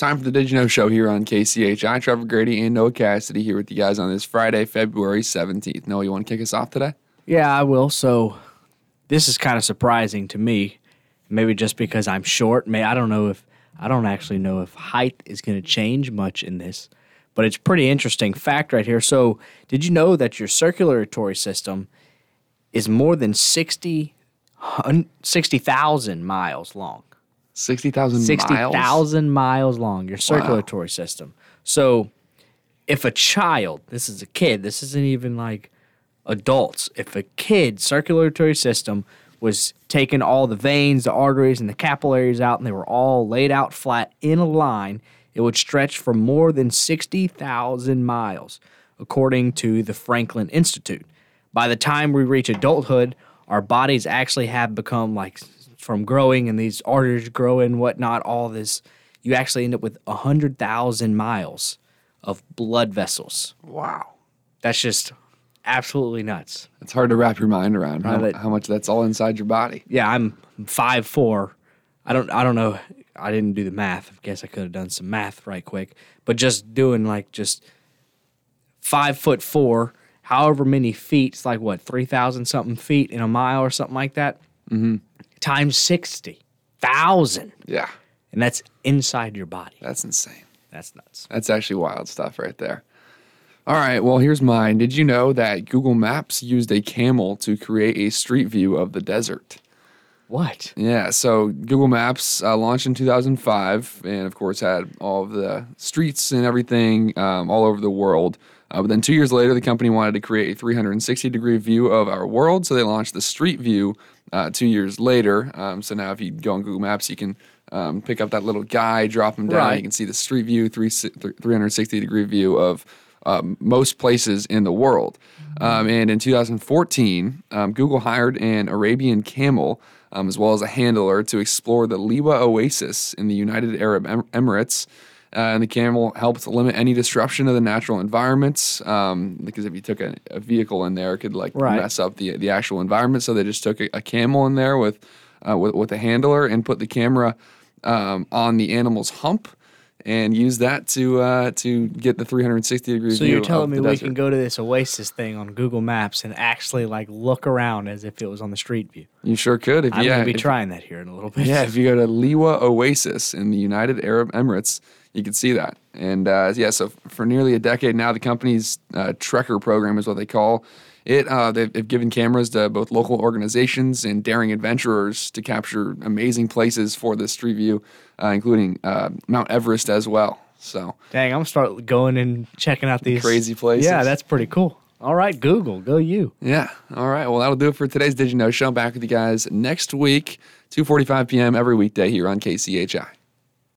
Time for the Did You Know Show here on KCHI. Trevor Grady and Noah Cassidy here with you guys on this Friday, February 17th. Noah, you want to kick us off today? Yeah, I will. So this is kind of surprising to me. Maybe just because I'm short. I don't actually know if height is going to change much in this, but it's a pretty interesting fact right here. So did you know that your circulatory system is more than 60,000 miles long? 60,000 miles? 60,000 miles long, your circulatory system. So if a child, this is a kid, this isn't even like adults, if a kid's circulatory system was taking all the veins, the arteries, and the capillaries out, and they were all laid out flat in a line, it would stretch for more than 60,000 miles, according to the Franklin Institute. By the time we reach adulthood, our bodies actually have become like from growing and these arteries growing and whatnot, all this, you actually end up with 100,000 miles of blood vessels. Wow. That's just absolutely nuts. It's hard to wrap your mind around how much that's all inside your body. Yeah, I'm 5'4". I don't know. I didn't do the math. I guess I could have done some math right quick. But just doing just 5'4", however many feet, it's like what, 3,000 something feet in a mile or something like that? Mm-hmm. Times 60,000. Yeah. And that's inside your body. That's insane. That's nuts. That's actually wild stuff right there. All right, well, here's mine. Did you know that Google Maps used a camel to create a street view of the desert? What? Yeah, so Google Maps launched in 2005 and, of course, had all of the streets and everything all over the world. But then 2 years later, the company wanted to create a 360-degree view of our world, so they launched the Street View 2 years later. So now if you go on Google Maps, you can pick up that little guy, drop him down. Right. You can see the Street View, 360-degree view of most places in the world. And in 2014, Google hired an Arabian camel as well as a handler to explore the Liwa Oasis in the United Arab Emirates. And the camel helped limit any disruption of the natural environments because if you took a vehicle in there, it could mess up the actual environment. So they just took a camel in there with a handler and put the camera on the animal's hump and use that to get the 360-degree view. So you're telling me we desert. can go to this Oasis thing on Google Maps and actually look around as if it was on the Street View? You sure could. I'm going to be trying that here in a little bit. Yeah, if you go to Liwa Oasis in the United Arab Emirates, you can see that. And so for nearly a decade now, the company's Trekker program is what they call it. They've given cameras to both local organizations and daring adventurers to capture amazing places for this street view, including Mount Everest as well. So, dang, I'm going to start going and checking out these crazy places. Yeah, that's pretty cool. All right, Google, go you. Yeah. All right. Well, that'll do it for today's Did You Know Show. Back with you guys next week, 2:45 p.m. every weekday here on KCHI.